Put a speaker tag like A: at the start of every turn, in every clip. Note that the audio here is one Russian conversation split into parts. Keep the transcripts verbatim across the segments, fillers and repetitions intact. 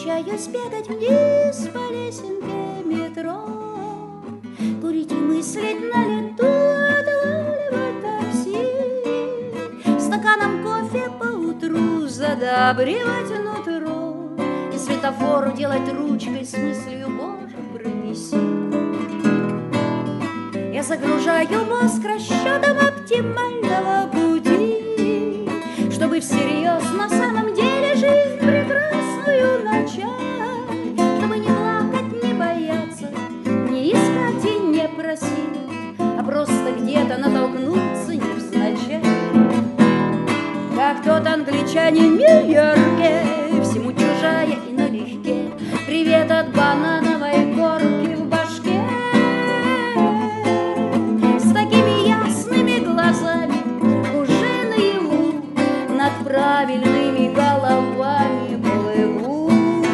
A: Случаюсь бегать вниз по лесенке метро, курить и мыслить на лету, отлавливать такси, стаканом кофе поутру задабривать нутро и светофору делать ручкой с мыслью: Боже, пронеси. Я загружаю мозг расчетом оптимального пути, чтобы всерьез на самом деле жизнь прекрасную начать, чтобы не плакать, не бояться, не искать и не просить, а просто где-то натолкнуться невзначай. Как тот англичанин в Нью-Йорке, всему чужая и налегке, привет от банановой корки в башке. С такими ясными глазами уже наяву над правильными головами плыву.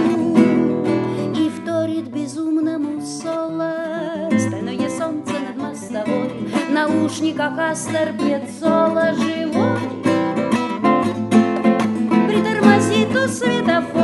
A: И вторит безумному соло стальное солнце над мостовой, в наушниках Астер Пьяццола живой. Притормозит у светофора